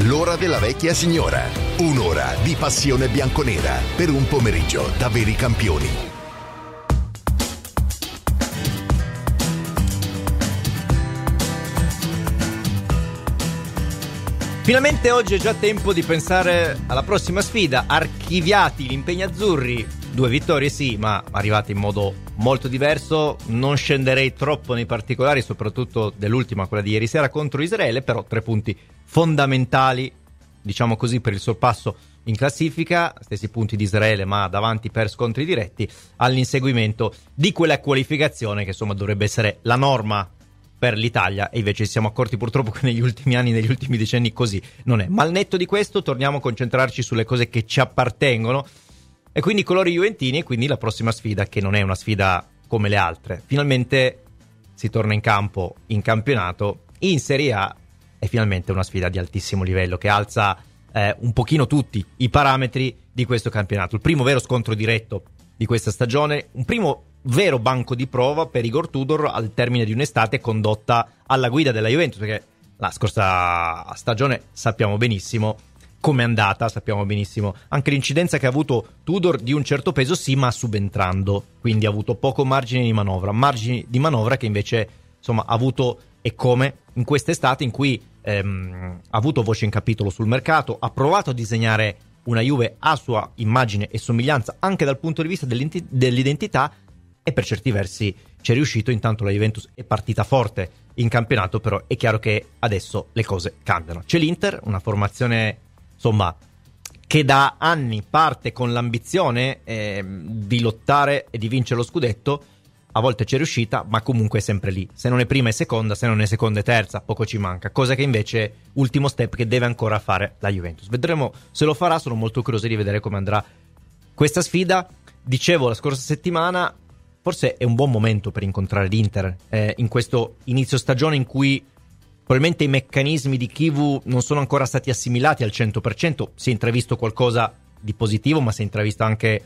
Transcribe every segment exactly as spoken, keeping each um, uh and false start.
L'ora della vecchia signora. Un'ora di passione bianconera per un pomeriggio da veri campioni. Finalmente oggi è già tempo di pensare alla prossima sfida. Archiviati gli impegni azzurri, due vittorie sì, ma arrivate in modo molto diverso. Non scenderei troppo nei particolari, soprattutto dell'ultima, quella di ieri sera contro Israele, però tre punti fondamentali, diciamo così, per il sorpasso in classifica, stessi punti di Israele ma davanti per scontri diretti, all'inseguimento di quella qualificazione che insomma dovrebbe essere la norma per l'Italia, e invece ci siamo accorti purtroppo che negli ultimi anni, negli ultimi decenni così non è. Ma al netto di questo torniamo a concentrarci sulle cose che ci appartengono, e quindi colori juventini, e quindi la prossima sfida, che non è una sfida come le altre. Finalmente si torna in campo in campionato, in Serie A, e finalmente una sfida di altissimo livello che alza eh, un pochino tutti i parametri di questo campionato. Il primo vero scontro diretto di questa stagione, un primo vero banco di prova per Igor Tudor al termine di un'estate condotta alla guida della Juventus, perché la scorsa stagione sappiamo benissimo com'è andata, sappiamo benissimo anche l'incidenza che ha avuto Tudor, di un certo peso sì, ma subentrando, quindi ha avuto poco margine di manovra, margini di manovra che invece insomma ha avuto, e come in quest'estate in cui ehm, ha avuto voce in capitolo sul mercato, ha provato a disegnare una Juve a sua immagine e somiglianza anche dal punto di vista dell'identità, e per certi versi ci è riuscito. Intanto la Juventus è partita forte in campionato, però è chiaro che adesso le cose cambiano. C'è l'Inter, una formazione insomma che da anni parte con l'ambizione eh, di lottare e di vincere lo scudetto. A volte c'è riuscita, ma comunque è sempre lì. Se non è prima è seconda, se non è seconda è terza, poco ci manca. Cosa che invece, ultimo step che deve ancora fare la Juventus. Vedremo se lo farà, sono molto curioso di vedere come andrà questa sfida. Dicevo la scorsa settimana, forse è un buon momento per incontrare l'Inter, eh, in questo inizio stagione in cui probabilmente i meccanismi di Chivu non sono ancora stati assimilati al cento per cento. Si è intravisto qualcosa di positivo, ma si è intravisto anche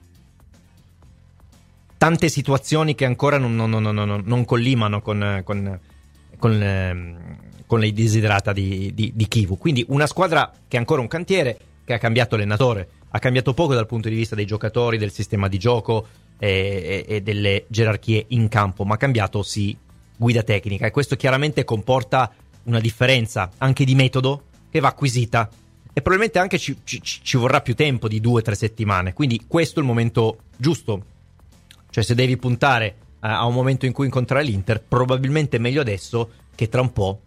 tante situazioni che ancora non, non, non, non, non collimano con, con, con, eh, con le desiderata di, di, di Chivu. Quindi una squadra che è ancora un cantiere, che ha cambiato allenatore, ha cambiato poco dal punto di vista dei giocatori, del sistema di gioco e, e, e delle gerarchie in campo, ma ha cambiato sì guida tecnica, e questo chiaramente comporta una differenza anche di metodo che va acquisita, e probabilmente anche ci, ci, ci vorrà più tempo di due o tre settimane. Quindi questo è il momento giusto. Cioè, se devi puntare a, a un momento in cui incontrare l'Inter, probabilmente è meglio adesso che tra un po',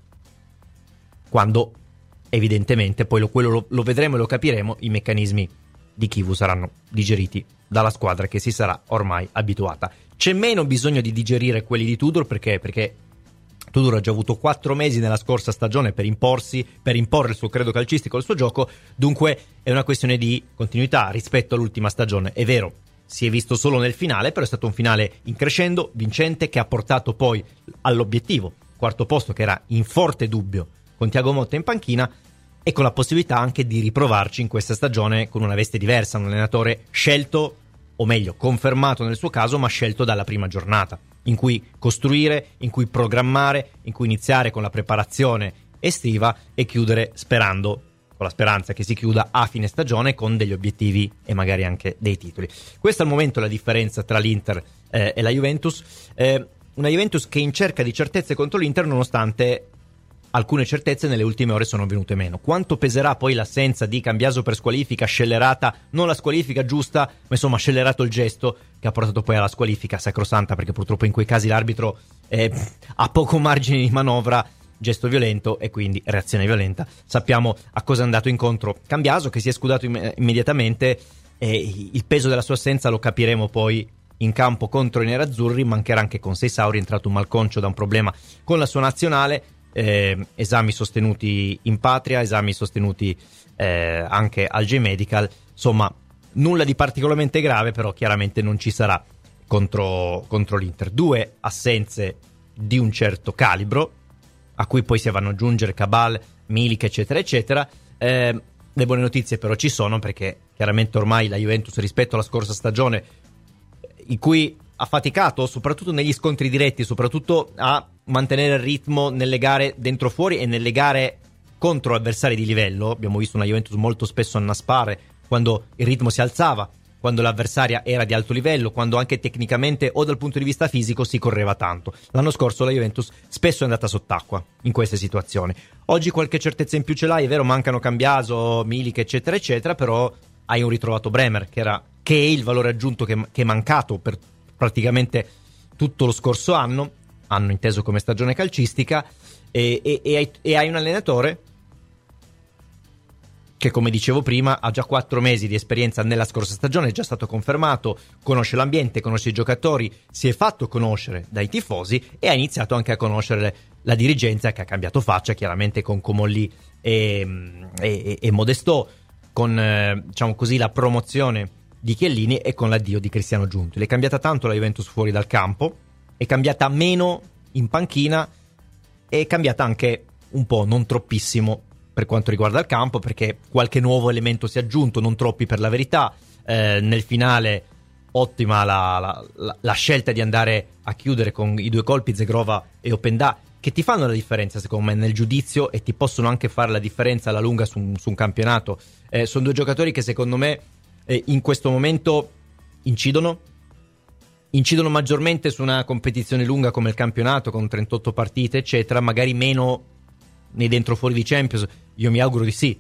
quando evidentemente poi lo, quello lo, lo vedremo e lo capiremo, i meccanismi di Chivu saranno digeriti dalla squadra che si sarà ormai abituata. C'è meno bisogno di digerire quelli di Tudor, perché perché Tudor ha già avuto quattro mesi nella scorsa stagione per imporsi, per imporre il suo credo calcistico, il suo gioco. Dunque è una questione di continuità rispetto all'ultima stagione. È vero, si è visto solo nel finale, però è stato un finale in crescendo, vincente, che ha portato poi all'obiettivo, quarto posto, che era in forte dubbio con Thiago Motta in panchina, e con la possibilità anche di riprovarci in questa stagione con una veste diversa, un allenatore scelto, o meglio confermato nel suo caso, ma scelto dalla prima giornata, in cui costruire, in cui programmare, in cui iniziare con la preparazione estiva e chiudere sperando, con la speranza che si chiuda a fine stagione con degli obiettivi e magari anche dei titoli. Questa al momento è la differenza tra l'Inter eh, e la Juventus, eh, una Juventus che in cerca di certezze contro l'Inter, nonostante alcune certezze nelle ultime ore sono venute meno. Quanto peserà poi l'assenza di Cambiaso per squalifica scellerata, non la squalifica giusta, ma insomma scellerato il gesto che ha portato poi alla squalifica sacrosanta, perché purtroppo in quei casi l'arbitro eh, ha poco margine di manovra, gesto violento e quindi reazione violenta. Sappiamo a cosa è andato incontro Cambiaso, che si è scudato imm- immediatamente, e il peso della sua assenza lo capiremo poi in campo contro i nerazzurri. Mancherà anche con Seissauri, è entrato un malconcio da un problema con la sua nazionale. Eh, esami sostenuti in patria, esami sostenuti eh, anche al J-Medical, insomma nulla di particolarmente grave, però chiaramente non ci sarà contro, contro l'Inter. Due assenze di un certo calibro, a cui poi si vanno ad aggiungere Cabal, Milik eccetera eccetera. Eh, le buone notizie però ci sono, perché chiaramente ormai la Juventus, rispetto alla scorsa stagione in cui ha faticato soprattutto negli scontri diretti, soprattutto a mantenere il ritmo nelle gare dentro fuori e nelle gare contro avversari di livello. Abbiamo visto una Juventus molto spesso annaspare quando il ritmo si alzava, quando l'avversaria era di alto livello, quando anche tecnicamente o dal punto di vista fisico si correva tanto. L'anno scorso la Juventus spesso è andata sott'acqua in queste situazioni. Oggi qualche certezza in più ce l'hai, è vero, mancano Cambiaso, Milik, eccetera, eccetera, però hai un ritrovato Bremer, che, era, che è il valore aggiunto che, che è mancato per praticamente tutto lo scorso anno, anno inteso come stagione calcistica, e, e, e, hai, e hai un allenatore che, come dicevo prima, ha già quattro mesi di esperienza nella scorsa stagione, è già stato confermato, conosce l'ambiente, conosce i giocatori, si è fatto conoscere dai tifosi e ha iniziato anche a conoscere la dirigenza, che ha cambiato faccia chiaramente con Comolli e, e, e Modestò, con eh, diciamo così la promozione di Chiellini e con l'addio di Cristiano Giuntoli. È cambiata tanto la Juventus fuori dal campo, è cambiata meno in panchina, è cambiata anche un po', non troppissimo, per quanto riguarda il campo, perché qualche nuovo elemento si è aggiunto, non troppi per la verità. Eh, nel finale ottima la, la, la, la scelta di andare a chiudere con i due colpi Zegrova e Openda, che ti fanno la differenza secondo me nel giudizio e ti possono anche fare la differenza alla lunga su un, su un campionato. Eh, sono due giocatori che secondo me eh, in questo momento incidono incidono maggiormente su una competizione lunga come il campionato, con trentotto partite eccetera, magari meno nei dentro fuori di Champions, io mi auguro di sì,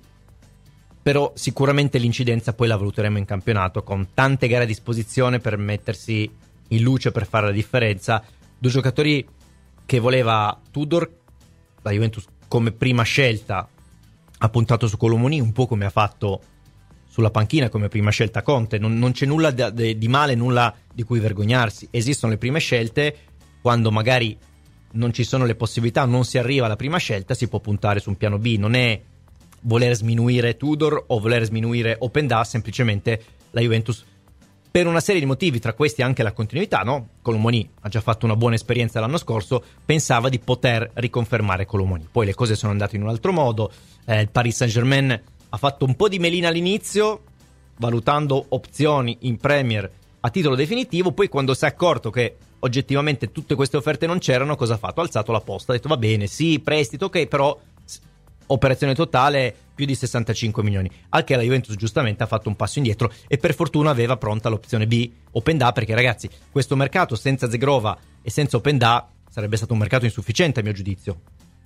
però sicuramente l'incidenza poi la valuteremo in campionato, con tante gare a disposizione per mettersi in luce, per fare la differenza. Due giocatori che voleva Tudor, la Juventus come prima scelta ha puntato su Colomoni, un po' come ha fatto sulla panchina come prima scelta Conte. Non, non c'è nulla di, di male, nulla di cui vergognarsi, esistono le prime scelte. Quando magari non ci sono le possibilità, non si arriva alla prima scelta, si può puntare su un piano B. Non è voler sminuire Tudor o voler sminuire Openda, semplicemente la Juventus, per una serie di motivi, tra questi anche la continuità, no? Colomoni ha già fatto una buona esperienza l'anno scorso, pensava di poter riconfermare Colomoni. Poi le cose sono andate in un altro modo, eh, il Paris Saint-Germain ha fatto un po' di melina all'inizio, valutando opzioni in Premier a titolo definitivo, poi quando si è accorto che oggettivamente tutte queste offerte non c'erano, cosa ha fatto? Ha alzato la posta, ha detto va bene, sì, prestito, ok, però operazione totale più di sessantacinque milioni, al che la Juventus giustamente ha fatto un passo indietro e per fortuna aveva pronta l'opzione B, Openda, perché ragazzi, questo mercato senza Zegrova e senza Openda sarebbe stato un mercato insufficiente a mio giudizio,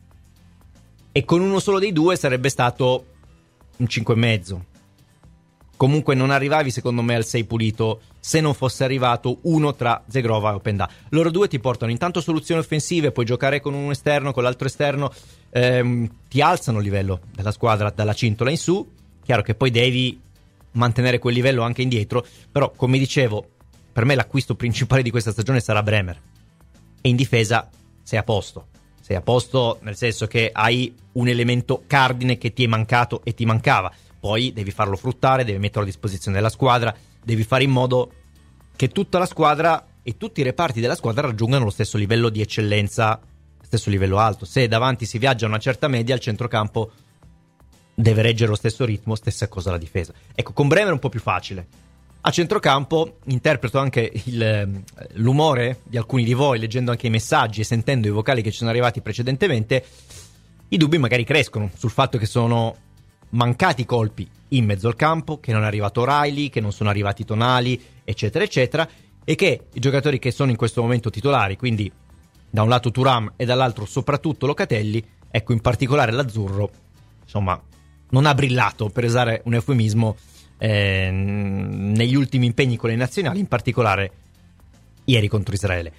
e con uno solo dei due sarebbe stato un cinque e mezzo. Comunque non arrivavi secondo me al sei pulito se non fosse arrivato uno tra Zegrova e Openda. Loro due ti portano intanto soluzioni offensive, puoi giocare con un esterno, con l'altro esterno, ehm, ti alzano il livello della squadra dalla cintola in su. Chiaro che poi devi mantenere quel livello anche indietro, però come dicevo, per me l'acquisto principale di questa stagione sarà Bremer, e in difesa sei a posto. Sei a posto nel senso che hai un elemento cardine che ti è mancato e ti mancava. Poi devi farlo fruttare, devi metterlo a disposizione della squadra, devi fare in modo che tutta la squadra e tutti i reparti della squadra raggiungano lo stesso livello di eccellenza, stesso livello alto. Se davanti si viaggia a una certa media, il centrocampo deve reggere lo stesso ritmo, stessa cosa la difesa. Ecco, con Bremer è un po' più facile. A centrocampo interpreto anche il, l'umore di alcuni di voi, leggendo anche i messaggi e sentendo i vocali che ci sono arrivati precedentemente, i dubbi magari crescono sul fatto che sono mancati colpi in mezzo al campo, che non è arrivato O'Reilly, che non sono arrivati Tonali, eccetera eccetera, e che i giocatori che sono in questo momento titolari, quindi da un lato Thuram e dall'altro soprattutto Locatelli, ecco, in particolare l'azzurro, insomma, non ha brillato, per usare un eufemismo, eh, negli ultimi impegni con le nazionali, in particolare ieri contro Israele.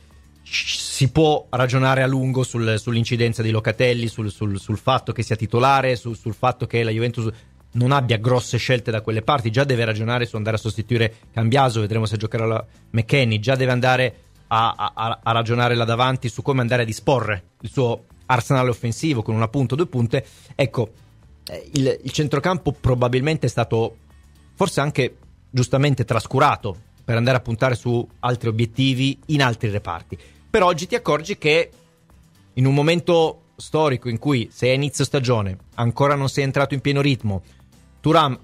Si può ragionare a lungo sul, sull'incidenza di Locatelli, sul, sul, sul fatto che sia titolare, sul, sul fatto che la Juventus non abbia grosse scelte da quelle parti, già deve ragionare su andare a sostituire Cambiaso, vedremo se giocherà la McKennie, già deve andare a, a, a ragionare là davanti su come andare a disporre il suo arsenale offensivo con una punta o due punte. Ecco, il, il centrocampo probabilmente è stato forse anche giustamente trascurato per andare a puntare su altri obiettivi in altri reparti. Per oggi ti accorgi che in un momento storico in cui sei a inizio stagione, ancora non sei entrato in pieno ritmo, Thuram,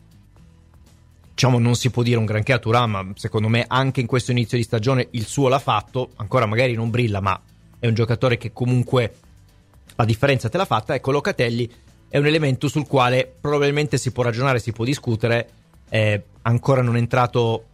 diciamo, non si può dire un granché a Thuram, ma secondo me anche in questo inizio di stagione il suo l'ha fatto, ancora magari non brilla, ma è un giocatore che comunque la differenza te l'ha fatta. Ecco, Locatelli è un elemento sul quale probabilmente si può ragionare, si può discutere. È ancora non è entrato,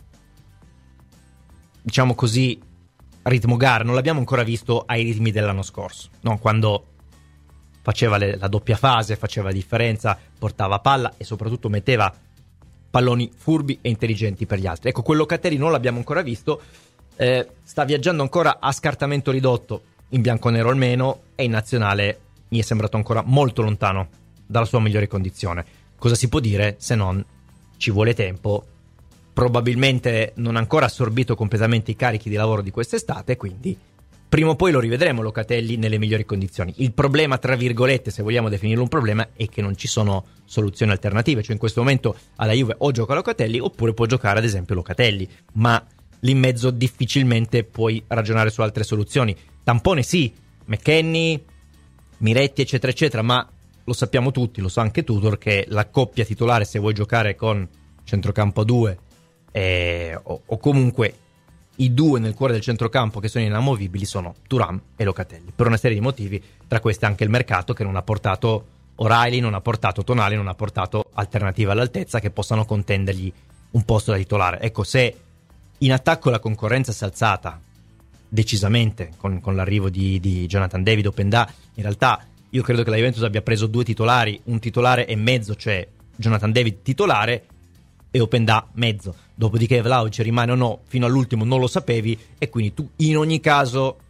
diciamo così, a ritmo gara, non l'abbiamo ancora visto ai ritmi dell'anno scorso, no? Quando faceva le, la doppia fase, faceva differenza, portava palla e soprattutto metteva palloni furbi e intelligenti per gli altri. Ecco, quello Locatelli non l'abbiamo ancora visto, eh, sta viaggiando ancora a scartamento ridotto, in bianconero almeno, e in nazionale mi è sembrato ancora molto lontano dalla sua migliore condizione. Cosa si può dire se non ci vuole tempo? Probabilmente non ha ancora assorbito completamente i carichi di lavoro di quest'estate, quindi prima o poi lo rivedremo Locatelli nelle migliori condizioni. Il problema, tra virgolette, se vogliamo definirlo un problema, è che non ci sono soluzioni alternative. Cioè in questo momento alla Juve o gioca Locatelli oppure può giocare ad esempio Locatelli, ma lì in mezzo difficilmente puoi ragionare su altre soluzioni. Tampone sì, McKennie, Miretti eccetera eccetera, ma lo sappiamo tutti, lo sa anche Tudor, che la coppia titolare, se vuoi giocare con centrocampo a due eh, o, o comunque i due nel cuore del centrocampo che sono inamovibili, sono Thuram e Locatelli, per una serie di motivi, tra questi anche il mercato che non ha portato O'Reilly, non ha portato Tonali, non ha portato alternative all'altezza che possano contendergli un posto da titolare. Ecco, se in attacco la concorrenza si è alzata decisamente con, con l'arrivo di, di Jonathan David, Openda, in realtà io credo che la Juventus abbia preso due titolari, un titolare e mezzo, cioè Jonathan David titolare e Openda mezzo, dopodiché Vlahovic rimane o no fino all'ultimo non lo sapevi, e quindi tu in ogni caso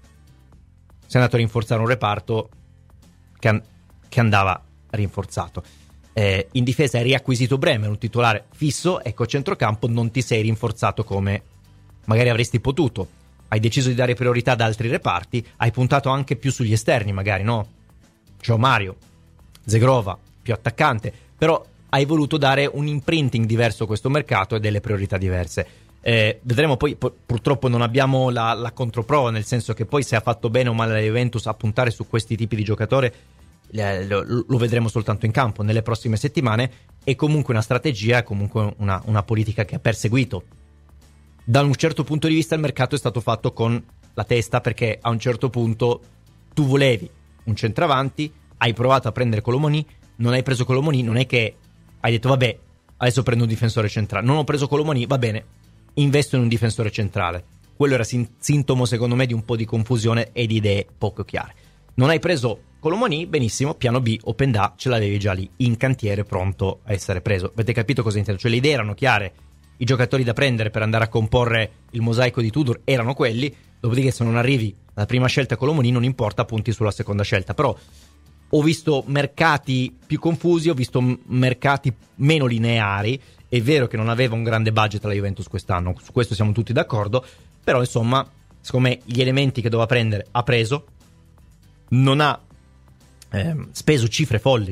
sei andato a rinforzare un reparto che, an- che andava rinforzato. Eh, in difesa hai riacquisito Bremer, un titolare fisso, ecco, a centrocampo non ti sei rinforzato come magari avresti potuto, hai deciso di dare priorità ad altri reparti, hai puntato anche più sugli esterni magari, no? João Mario, Zegrova, più attaccante, però hai voluto dare un imprinting diverso a questo mercato e delle priorità diverse. Eh, vedremo poi, pu- purtroppo non abbiamo la, la controprova, nel senso che poi se ha fatto bene o male la Juventus a puntare su questi tipi di giocatore eh, lo, lo vedremo soltanto in campo nelle prossime settimane. È comunque una strategia, è comunque una, una politica che ha perseguito. Da un certo punto di vista il mercato è stato fatto con la testa, perché a un certo punto tu volevi un centravanti, hai provato a prendere Colomoni, non hai preso Colomoni, non è che hai detto vabbè adesso prendo un difensore centrale, non ho preso Colomoni, va bene, investo in un difensore centrale. Quello era sin- sintomo secondo me di un po' di confusione e di idee poco chiare. Non hai preso Colomoni, benissimo, piano B, Openda ce l'avevi già lì in cantiere, pronto a essere preso. Avete capito cosa intendo? Cioè le idee erano chiare, i giocatori da prendere per andare a comporre il mosaico di Tudor erano quelli, dopodiché se non arrivi alla prima scelta Colomoni non importa, punti sulla seconda scelta. Però ho visto mercati più confusi, ho visto m- mercati meno lineari. È vero che non aveva un grande budget la Juventus quest'anno, su questo siamo tutti d'accordo, però insomma secondo me gli elementi che doveva prendere ha preso, non ha ehm, speso cifre folli,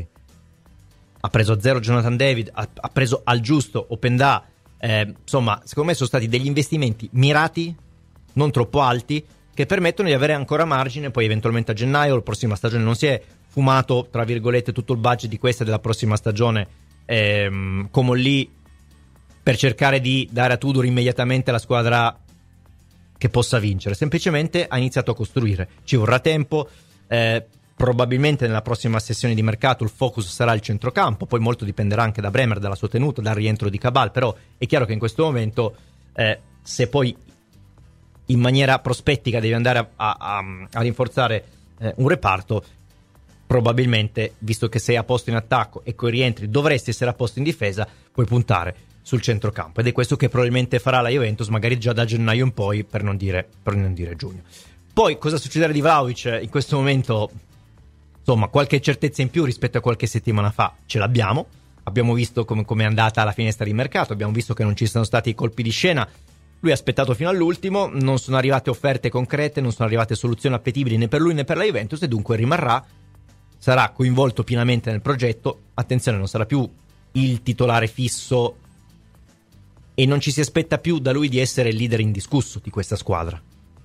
ha preso a zero Jonathan David, ha, ha preso al giusto Openda. Eh, insomma, secondo me sono stati degli investimenti mirati, non troppo alti, che permettono di avere ancora margine. Poi eventualmente a gennaio, la prossima stagione, non si è fumato tra virgolette tutto il budget di questa e della prossima stagione ehm, come lì per cercare di dare a Tudor immediatamente la squadra che possa vincere. Semplicemente ha iniziato a costruire, ci vorrà tempo. eh, Probabilmente nella prossima sessione di mercato il focus sarà il centrocampo, poi molto dipenderà anche da Bremer, dalla sua tenuta, dal rientro di Cabal, però è chiaro che in questo momento eh, se poi in maniera prospettica devi andare a, a, a rinforzare eh, un reparto, probabilmente, visto che sei a posto in attacco e coi rientri dovresti essere a posto in difesa, puoi puntare sul centrocampo, ed è questo che probabilmente farà la Juventus magari già da gennaio in poi, per non dire, per non dire giugno. Poi cosa succederà di Vlahovic in questo momento? Insomma, qualche certezza in più rispetto a qualche settimana fa ce l'abbiamo. Abbiamo visto come è andata la finestra di mercato, abbiamo visto che non ci sono stati colpi di scena. Lui ha aspettato fino all'ultimo, non sono arrivate offerte concrete, non sono arrivate soluzioni appetibili né per lui né per la Juventus, e dunque rimarrà, sarà coinvolto pienamente nel progetto. Attenzione, non sarà più il titolare fisso e non ci si aspetta più da lui di essere il leader indiscusso di questa squadra.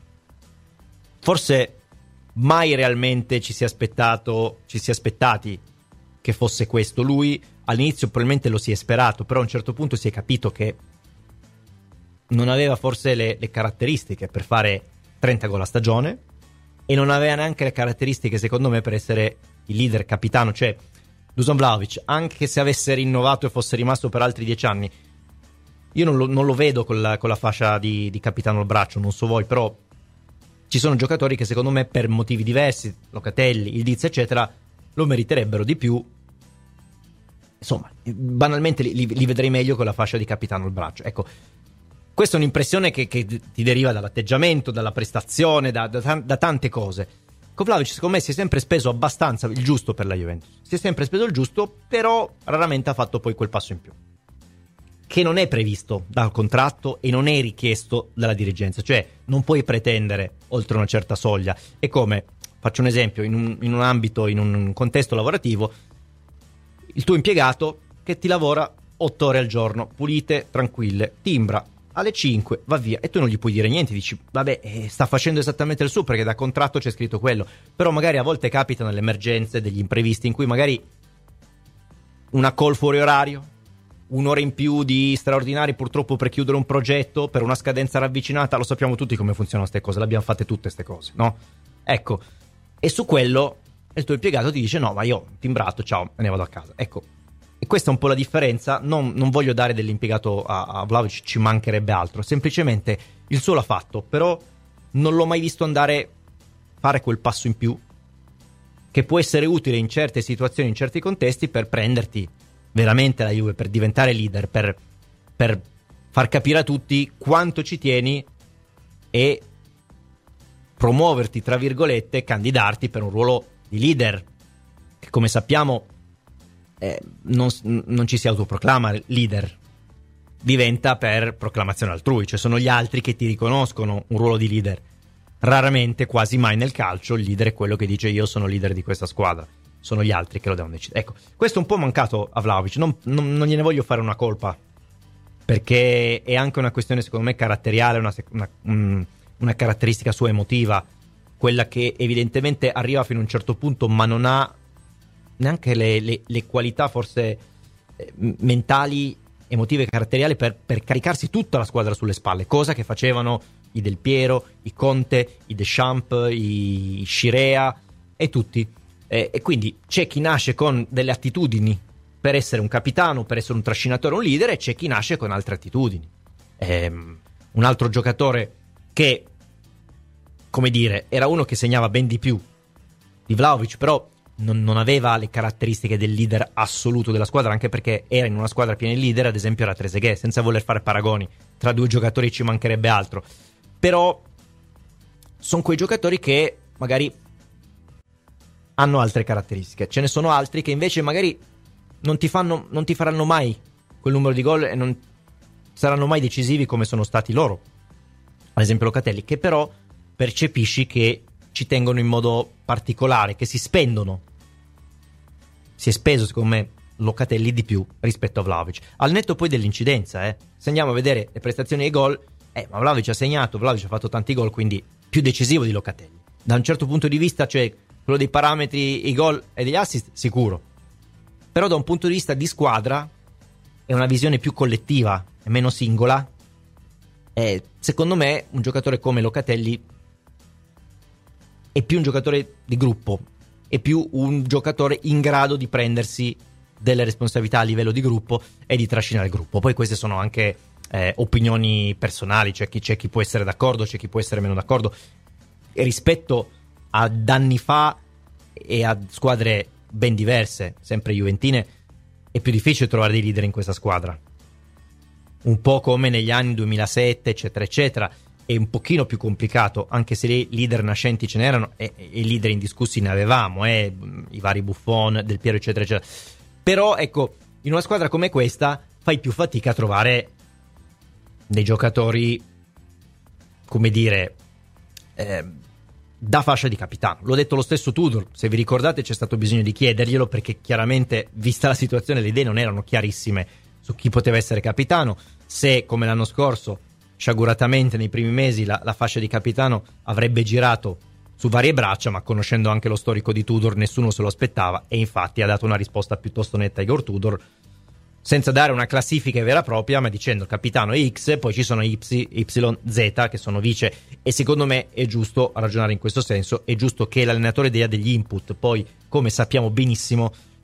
Forse mai realmente ci si è aspettato, ci si è aspettati che fosse questo lui. All'inizio probabilmente lo si è sperato, però a un certo punto si è capito che non aveva forse le, le caratteristiche per fare trenta gol a stagione, e non aveva neanche le caratteristiche secondo me per essere il leader capitano. Cioè Dusan Vlahovic, anche se avesse rinnovato e fosse rimasto per altri dieci anni, io non lo, non lo vedo con la, con la fascia di, di capitano al braccio, non so voi, però ci sono giocatori che secondo me per motivi diversi, Locatelli, il Diz eccetera, lo meriterebbero di più. Insomma, banalmente li, li vedrei meglio con la fascia di capitano al braccio. Ecco, questa è un'impressione che, che ti deriva dall'atteggiamento, dalla prestazione, da, da, da tante cose. Con Vlahovic secondo me si è sempre speso abbastanza il giusto per la Juventus, si è sempre speso il giusto, però raramente ha fatto poi quel passo in più, che non è previsto dal contratto e non è richiesto dalla dirigenza. Cioè non puoi pretendere oltre una certa soglia. È come, faccio un esempio, in un, in un ambito, in un contesto lavorativo, il tuo impiegato che ti lavora otto ore al giorno, pulite, tranquille, timbra alle cinque, va via, e tu non gli puoi dire niente, dici vabbè, eh, sta facendo esattamente il suo perché da contratto c'è scritto quello. Però magari a volte capitano le emergenze, degli imprevisti in cui magari una call fuori orario, un'ora in più di straordinari purtroppo per chiudere un progetto, per una scadenza ravvicinata. Lo sappiamo tutti come funzionano queste cose, le abbiamo fatte tutte queste cose, no? Ecco, e su quello il tuo impiegato ti dice no, ma io timbrato, ciao, me ne vado a casa. Ecco, e questa è un po' la differenza. Non, non voglio dare dell'impiegato a, a Vlahovic, ci mancherebbe altro, semplicemente il suo l'ha fatto, però non l'ho mai visto andare fare quel passo in più che può essere utile in certe situazioni, in certi contesti, per prenderti veramente la Juve, per diventare leader, per, per far capire a tutti quanto ci tieni e promuoverti, tra virgolette, candidarti per un ruolo di leader, che come sappiamo eh, non, non ci si autoproclama leader, diventa per proclamazione altrui, cioè sono gli altri che ti riconoscono un ruolo di leader. Raramente, quasi mai nel calcio, il leader è quello che dice io sono leader di questa squadra, sono gli altri che lo devono decidere. Ecco, questo è un po' mancato a Vlahovic, non, non, non gliene voglio fare una colpa, perché è anche una questione secondo me caratteriale, una, una, una caratteristica sua emotiva, quella che evidentemente arriva fino a un certo punto ma non ha neanche le, le, le qualità forse eh, mentali, emotive, caratteriali per, per caricarsi tutta la squadra sulle spalle, cosa che facevano i Del Piero, i Conte, i Deschamps, i Scirea e tutti. E, e quindi c'è chi nasce con delle attitudini per essere un capitano, per essere un trascinatore, un leader, e c'è chi nasce con altre attitudini. Ehm, un altro giocatore che, come dire, era uno che segnava ben di più di Vlahovic, però non, non aveva le caratteristiche del leader assoluto della squadra, anche perché era in una squadra piena di leader, ad esempio era Trezeguet, senza voler fare paragoni, tra due giocatori ci mancherebbe altro. Però sono quei giocatori che magari hanno altre caratteristiche. Ce ne sono altri che invece magari non ti fanno, non ti faranno mai quel numero di gol e non saranno mai decisivi come sono stati loro. Ad esempio Locatelli, che però percepisci che ci tengono in modo particolare, che si spendono. Si è speso secondo me Locatelli di più rispetto a Vlahovic, al netto poi dell'incidenza, eh. Se andiamo a vedere le prestazioni e i gol, eh, ma Vlahovic ha segnato, Vlahovic ha fatto tanti gol, quindi più decisivo di Locatelli da un certo punto di vista, cioè quello dei parametri, i gol e degli assist sicuro, però da un punto di vista di squadra è una visione più collettiva e meno singola. E secondo me un giocatore come Locatelli è più un giocatore di gruppo, è più un giocatore in grado di prendersi delle responsabilità a livello di gruppo e di trascinare il gruppo. Poi queste sono anche eh, opinioni personali, c'è chi, c'è chi può essere d'accordo, c'è chi può essere meno d'accordo. E rispetto ad anni fa e a squadre ben diverse, sempre juventine, è più difficile trovare dei leader in questa squadra, un po' come negli anni duemilasette eccetera eccetera. È un pochino più complicato, anche se i leader nascenti ce n'erano e i leader indiscussi ne avevamo, eh, i vari Buffon, Del Piero eccetera eccetera. Però ecco, in una squadra come questa fai più fatica a trovare dei giocatori, come dire, eh, da fascia di capitano. L'ho detto lo stesso Tudor, se vi ricordate c'è stato bisogno di chiederglielo, perché chiaramente, vista la situazione, le idee non erano chiarissime su chi poteva essere capitano. Se, come l'anno scorso, sciaguratamente nei primi mesi la, la fascia di capitano avrebbe girato su varie braccia, ma conoscendo anche lo storico di Tudor nessuno se lo aspettava, e infatti ha dato una risposta piuttosto netta a Igor Tudor, senza dare una classifica vera e propria, ma dicendo capitano è X, poi ci sono Y, Y, Z che sono vice. E secondo me è giusto ragionare in questo senso, è giusto che l'allenatore dia degli input. Poi, come sappiamo benissimo,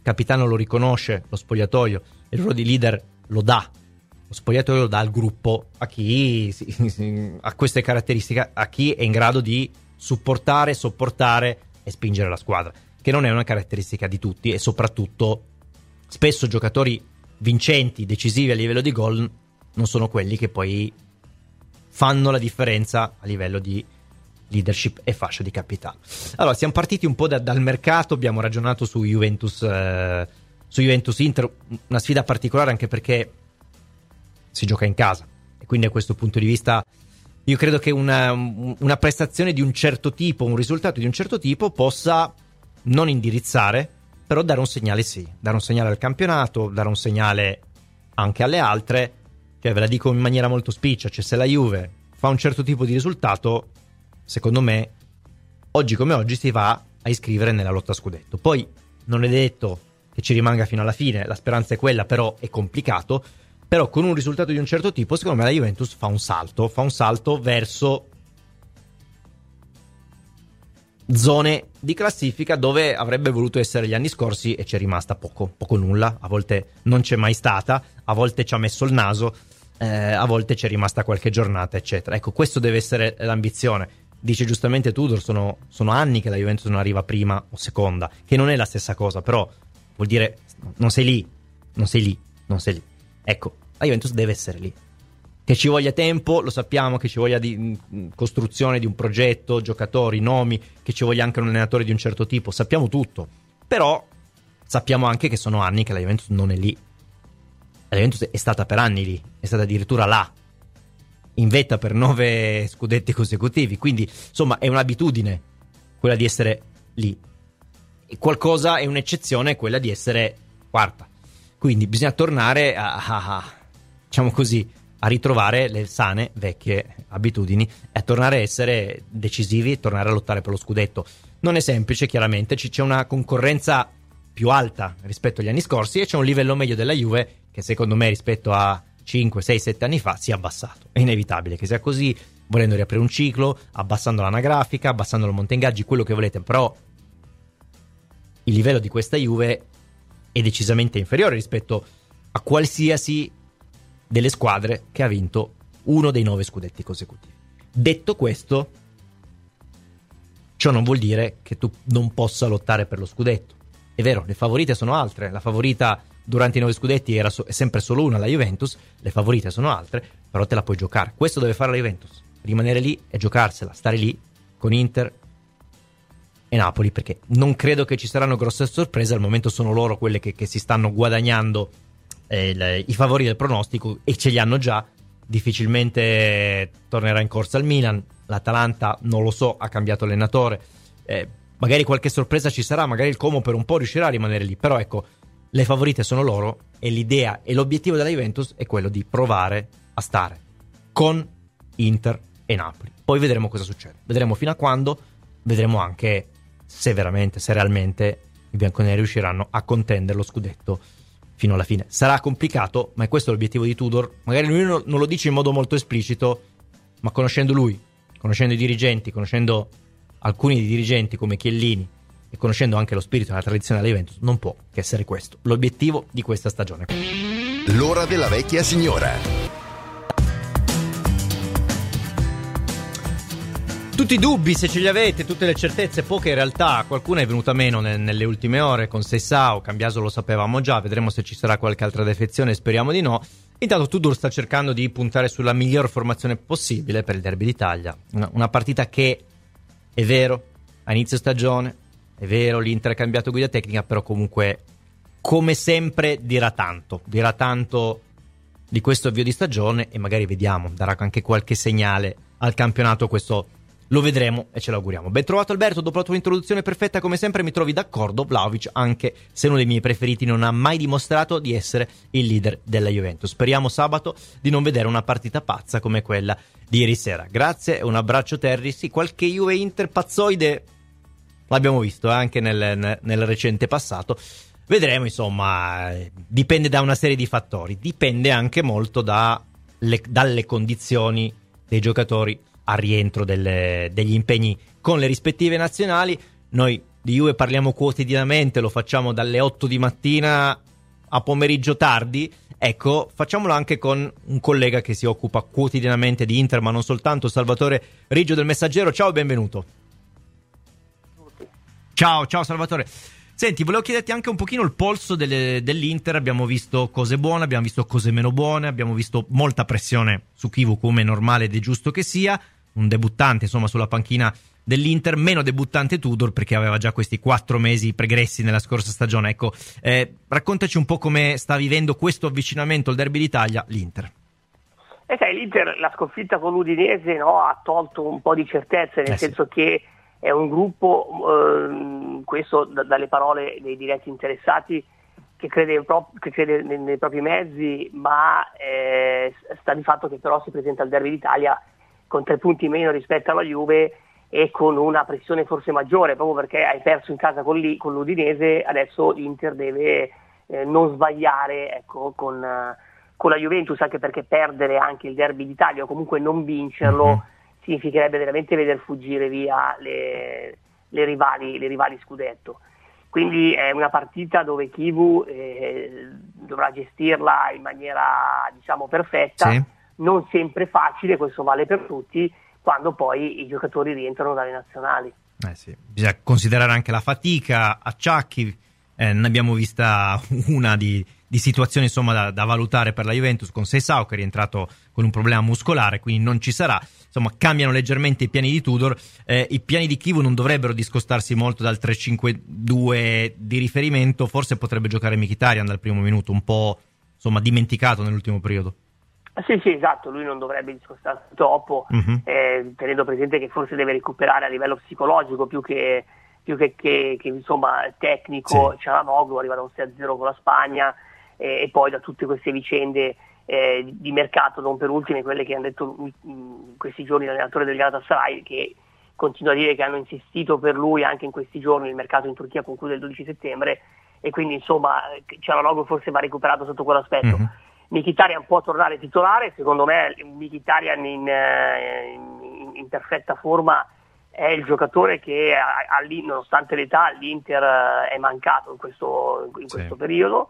capitano lo riconosce, lo spogliatoio, il ruolo di leader lo dà, lo spogliatoio lo dà al gruppo, a chi ha queste caratteristiche, a chi è in grado di supportare, sopportare e spingere la squadra, che non è una caratteristica di tutti, e soprattutto spesso giocatori vincenti, decisivi a livello di gol non sono quelli che poi fanno la differenza a livello di leadership e fascia di capitano. Allora, siamo partiti un po' da, dal mercato, abbiamo ragionato su Juventus eh, su Juventus Inter, una sfida particolare anche perché si gioca in casa, e quindi a questo punto di vista io credo che una, una prestazione di un certo tipo, un risultato di un certo tipo possa non indirizzare, però dare un segnale, sì, dare un segnale al campionato, dare un segnale anche alle altre. Cioè, ve la dico in maniera molto spiccia, cioè se la Juve fa un certo tipo di risultato, secondo me oggi come oggi si va a iscrivere nella lotta a scudetto. Poi non è detto che ci rimanga fino alla fine, la speranza è quella, però è complicato. Però con un risultato di un certo tipo, secondo me la Juventus fa un salto, fa un salto verso zone di classifica dove avrebbe voluto essere gli anni scorsi e c'è rimasta poco, poco nulla. A volte non c'è mai stata, a volte ci ha messo il naso, eh, a volte c'è rimasta qualche giornata, eccetera. Ecco, questo deve essere l'ambizione. Dice giustamente Tudor, sono, sono anni che la Juventus non arriva prima o seconda, che non è la stessa cosa, però vuol dire non sei lì, non sei lì, non sei lì. Ecco, la Juventus deve essere lì. Che ci voglia tempo, lo sappiamo, che ci voglia di mh, costruzione di un progetto, giocatori, nomi, che ci voglia anche un allenatore di un certo tipo, sappiamo tutto. Però sappiamo anche che sono anni che la Juventus non è lì. La Juventus è stata per anni lì, è stata addirittura là, in vetta per nove scudetti consecutivi, quindi insomma è un'abitudine quella di essere lì, e qualcosa, è un'eccezione quella di essere quarta, quindi bisogna tornare a, a, a diciamo così, a ritrovare le sane vecchie abitudini e a tornare a essere decisivi e tornare a lottare per lo scudetto. Non è semplice, chiaramente c'è una concorrenza più alta rispetto agli anni scorsi e c'è un livello medio della Juve che secondo me rispetto a cinque, sei, sette anni fa si è abbassato. È inevitabile che sia così, volendo riaprire un ciclo, abbassando l'anagrafica, abbassando il monte ingaggi, quello che volete, però il livello di questa Juve è decisamente inferiore rispetto a qualsiasi delle squadre che ha vinto uno dei nove scudetti consecutivi. Detto questo, ciò non vuol dire che tu non possa lottare per lo scudetto. È vero, le favorite sono altre, la favorita durante i nove scudetti era so- è sempre solo una, la Juventus, le favorite sono altre, però te la puoi giocare. Questo deve fare la Juventus, rimanere lì e giocarsela, stare lì con Inter e Napoli, perché non credo che ci saranno grosse sorprese. Al momento sono loro quelle che, che si stanno guadagnando eh, le, i favori del pronostico e ce li hanno già. Difficilmente tornerà in corsa il Milan, l'Atalanta non lo so, ha cambiato allenatore, eh, magari qualche sorpresa ci sarà, magari il Como per un po' riuscirà a rimanere lì, però ecco, le favorite sono loro e l'idea e l'obiettivo della Juventus è quello di provare a stare con Inter e Napoli. Poi vedremo cosa succede, vedremo fino a quando, vedremo anche se veramente, se realmente i bianconeri riusciranno a contendere lo scudetto fino alla fine. Sarà complicato, ma è questo l'obiettivo di Tudor. Magari lui non lo dice in modo molto esplicito, ma conoscendo lui, conoscendo i dirigenti, conoscendo alcuni dei dirigenti come Chiellini e conoscendo anche lo spirito e la tradizione della Juventus, non può che essere questo l'obiettivo di questa stagione. L'ora della vecchia signora. Tutti i dubbi, se ce li avete, tutte le certezze, poche in realtà, qualcuna è venuta meno ne- nelle ultime ore con Seissao, Cambiaso lo sapevamo già, vedremo se ci sarà qualche altra defezione, speriamo di no. Intanto Tudor sta cercando di puntare sulla miglior formazione possibile per il Derby d'Italia, una, una partita che è vero, a inizio stagione, è vero, l'Inter ha cambiato guida tecnica, però comunque come sempre dirà tanto, dirà tanto di questo avvio di stagione e magari vediamo, darà anche qualche segnale al campionato, questo lo vedremo e ce l'auguriamo. Ben trovato Alberto, dopo la tua introduzione perfetta come sempre mi trovi d'accordo. Vlahovic, anche se uno dei miei preferiti, non ha mai dimostrato di essere il leader della Juventus. Speriamo sabato di non vedere una partita pazza come quella di ieri sera. Grazie e un abbraccio Terry. Sì, qualche Juve-Inter pazzoide l'abbiamo visto anche nel, nel recente passato. Vedremo, insomma, dipende da una serie di fattori, dipende anche molto da le, dalle condizioni dei giocatori al rientro delle, degli impegni con le rispettive nazionali. Noi di Juve parliamo quotidianamente, lo facciamo dalle otto di mattina a pomeriggio tardi. Ecco, facciamolo anche con un collega che si occupa quotidianamente di Inter, ma non soltanto, Salvatore Riggio del Messaggero. Ciao e benvenuto. Ciao, ciao Salvatore. Senti, volevo chiederti anche un pochino il polso delle, dell'Inter. Abbiamo visto cose buone, abbiamo visto cose meno buone, abbiamo visto molta pressione su Chivu, come è normale ed è giusto che sia. Un debuttante, insomma, sulla panchina dell'Inter, meno debuttante Tudor perché aveva già questi quattro mesi pregressi nella scorsa stagione. Ecco, eh, raccontaci un po' come sta vivendo questo avvicinamento al derby d'Italia l'Inter. Eh sai, l'Inter, la sconfitta con l'Udinese, no, ha tolto un po' di certezze, nel eh senso sì. che è un gruppo, eh, questo d- dalle parole dei diretti interessati, che crede, pro- che crede nei, nei propri mezzi, ma eh, sta di fatto che però si presenta al derby d'Italia con tre punti meno rispetto alla Juve e con una pressione forse maggiore, proprio perché hai perso in casa con, lì, con l'Udinese. Adesso l'Inter deve eh, non sbagliare, ecco, con, uh, con la Juventus, anche perché perdere anche il derby d'Italia o comunque non vincerlo mm-hmm. significherebbe veramente veder fuggire via le, le, rivali, le rivali scudetto. Quindi è una partita dove Chivu eh, dovrà gestirla in maniera, diciamo, perfetta, sì. Non sempre facile, questo vale per tutti, quando poi i giocatori rientrano dalle nazionali. Eh sì. Bisogna considerare anche la fatica, acciacchi, eh, ne abbiamo vista una di, di situazioni, insomma, da, da valutare per la Juventus con Seisao, che è rientrato con un problema muscolare, quindi non ci sarà. Insomma, cambiano leggermente i piani di Tudor. Eh, i piani di Chivu non dovrebbero discostarsi molto dal tre cinque due di riferimento. Forse potrebbe giocare Mkhitaryan dal primo minuto, un po', insomma, dimenticato nell'ultimo periodo. Sì, sì, esatto, lui non dovrebbe discostarsi troppo, uh-huh. eh, tenendo presente che forse deve recuperare a livello psicologico più che, più che, che, che insomma tecnico. Sì. Çalhanoğlu arriva da un sei a zero con la Spagna eh, e poi da tutte queste vicende eh, di mercato, non per ultime quelle che hanno detto in questi giorni l'allenatore del Galatasaray, che continua a dire che hanno insistito per lui anche in questi giorni. Il mercato in Turchia conclude il dodici settembre e quindi insomma Çalhanoğlu forse va recuperato sotto quell'aspetto. Uh-huh. Mkhitaryan può tornare titolare, secondo me Mkhitaryan in, in, in perfetta forma è il giocatore che nonostante l'età all'Inter è mancato in questo, in questo sì. periodo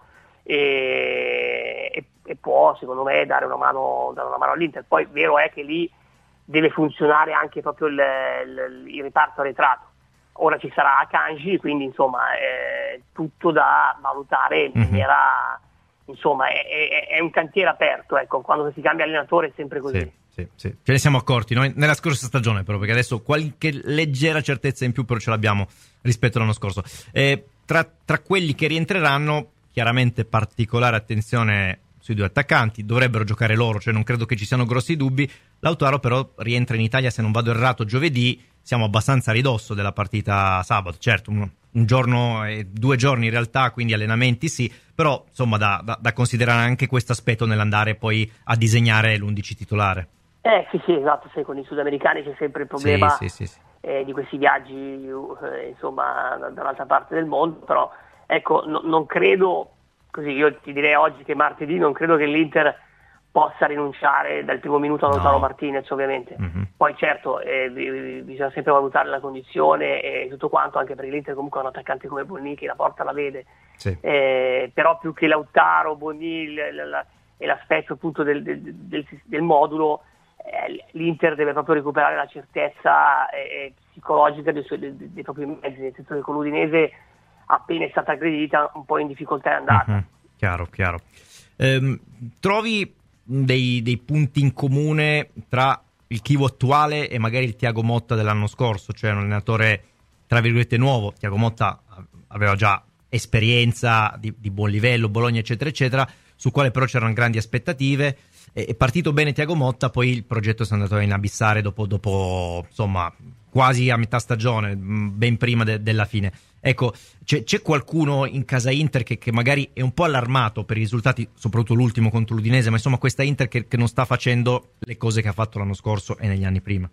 e, e, e può secondo me dare una mano, dare una mano all'Inter. Poi vero è che lì deve funzionare anche proprio il, il, il reparto arretrato. Ora ci sarà Akanji, quindi insomma è tutto da valutare in maniera... Mm-hmm. Insomma, è, è, è un cantiere aperto, ecco, quando si cambia allenatore è sempre così. Sì, sì, sì. Ce ne siamo accorti noi nella scorsa stagione, però, perché adesso qualche leggera certezza in più però ce l'abbiamo rispetto all'anno scorso. Eh, tra, tra quelli che rientreranno, chiaramente particolare attenzione sui due attaccanti, dovrebbero giocare loro, cioè non credo che ci siano grossi dubbi. Lautaro però rientra in Italia, se non vado errato, giovedì. Siamo abbastanza a ridosso della partita sabato, certo, un, un giorno e due giorni in realtà, quindi allenamenti sì, però insomma da, da, da considerare anche questo aspetto nell'andare poi a disegnare l'undici titolare. Eh sì sì, esatto, sai, con i sudamericani c'è sempre il problema sì, sì, sì, sì. Eh, di questi viaggi eh, insomma dall'altra parte del mondo, però ecco no, non credo, così io ti direi oggi che martedì non credo che l'Inter possa rinunciare dal primo minuto a Lautaro no. Martinez, ovviamente. Mm-hmm. Poi certo eh, bisogna sempre valutare la condizione e tutto quanto, anche perché l'Inter comunque ha un attaccante come Bonni che la porta la vede. Sì. Eh, però più che Lautaro, Bonni e l'aspetto appunto del, del, del, del modulo, eh, l'Inter deve proprio recuperare la certezza eh, psicologica dei, suoi, dei, dei propri mezzi, nel senso che con l'Udinese appena è stata aggredita un po' in difficoltà è andata. Mm-hmm. Chiaro, chiaro. Ehm, trovi Dei, dei punti in comune tra il Chivu attuale e magari il Thiago Motta dell'anno scorso, cioè un allenatore tra virgolette nuovo. Thiago Motta aveva già esperienza di, di buon livello, Bologna eccetera eccetera, su quale però c'erano grandi aspettative. È partito bene Thiago Motta, poi il progetto si è andato a inabissare dopo, dopo insomma quasi a metà stagione, ben prima de, della fine. Ecco, c'è, c'è qualcuno in casa Inter che, che magari è un po' allarmato per i risultati, soprattutto l'ultimo contro l'Udinese, ma insomma questa Inter che, che non sta facendo le cose che ha fatto l'anno scorso e negli anni prima.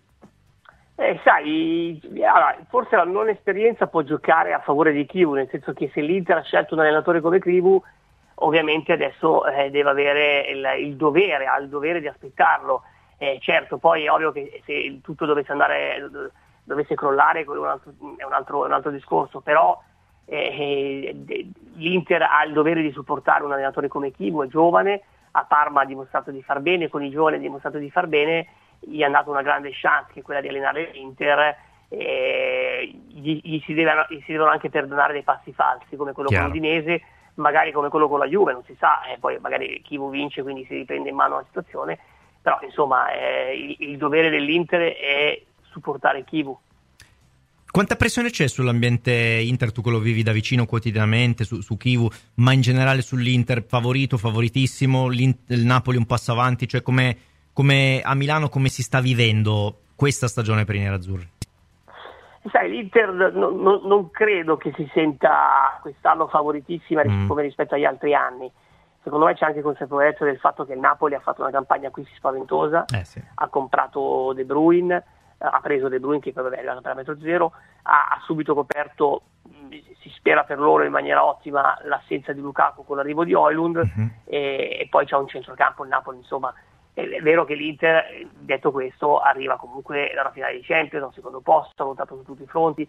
Eh, sai, allora, forse la non esperienza può giocare a favore di Chivu, nel senso che se l'Inter ha scelto un allenatore come Chivu, ovviamente adesso eh, deve avere il, il dovere, ha il dovere di aspettarlo. Eh, certo, poi è ovvio che se tutto dovesse andare dovesse crollare quello è un altro, è un altro, è un altro discorso, però eh, l'Inter ha il dovere di supportare un allenatore come Chivu, è giovane, a Parma ha dimostrato di far bene, con i giovani ha dimostrato di far bene, gli hanno dato una grande chance che è quella di allenare l'Inter, eh, gli, gli, si deve, gli si devono anche perdonare dei passi falsi come quello Chiaro. con l'Udinese, magari come quello con la Juve, non si sa, eh, poi magari Chivu vince quindi si riprende in mano la situazione, però insomma eh, il, il dovere dell'Inter è supportare Chivu. Quanta pressione c'è sull'ambiente Inter, tu che lo vivi da vicino quotidianamente, su, su Chivu, ma in generale sull'Inter, favorito, favoritissimo, il Napoli un passo avanti, cioè come, come a Milano come si sta vivendo questa stagione per i nerazzurri? Sai, l'Inter no, no, non credo che si senta quest'anno favoritissima mm. come rispetto agli altri anni. Secondo me c'è anche consapevolezza del fatto che il Napoli ha fatto una campagna acquisti spaventosa, eh sì. ha comprato De Bruyne, ha preso De Bruyne che poi vabbè, è arrivato per la metro zero, ha, ha subito coperto, si spera per loro in maniera ottima, l'assenza di Lukaku con l'arrivo di Højlund, uh-huh. e, e poi c'è un centrocampo il Napoli, insomma è, è vero che l'Inter, detto questo, arriva comunque dalla finale di Champions, a un secondo posto, ha lottato su tutti i fronti,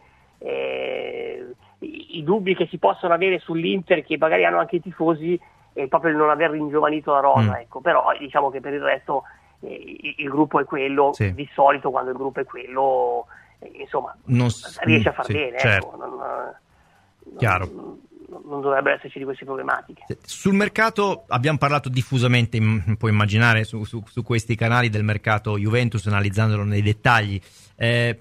e, i, i dubbi che si possono avere sull'Inter, che magari hanno anche i tifosi, è proprio il non aver ringiovanito la rosa, mm. ecco, però diciamo che per il resto il, il gruppo è quello, sì. Di solito quando il gruppo è quello, insomma, non, riesce a far sì, bene, certo. Ecco, non, Chiaro. Non, non dovrebbero esserci di queste problematiche. Sul mercato abbiamo parlato diffusamente, puoi immaginare, su, su, su questi canali del mercato Juventus, analizzandolo nei dettagli. Eh,